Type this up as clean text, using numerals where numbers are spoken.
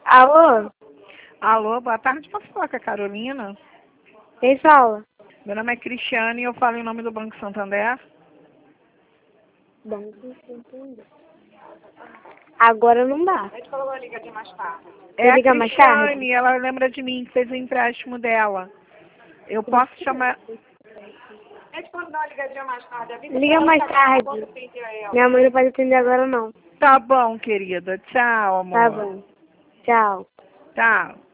Alô? Alô, boa tarde. Posso falar com a Carolina? Quem fala? Meu nome é Cristiane e eu falo em nome do Banco Santander. Banco Santander. Agora não dá. A gente falou uma ligadinha mais tarde. Quer É a ligar mais tarde? Cristiane, ela lembra de mim que fez o empréstimo dela. Eu posso chamar... A gente pode dar uma ligadinha mais tarde. Liga mais tarde. Minha mãe não pode atender agora não. Tá bom, querida. Tchau, amor. Tá bom. Tchau. Tchau.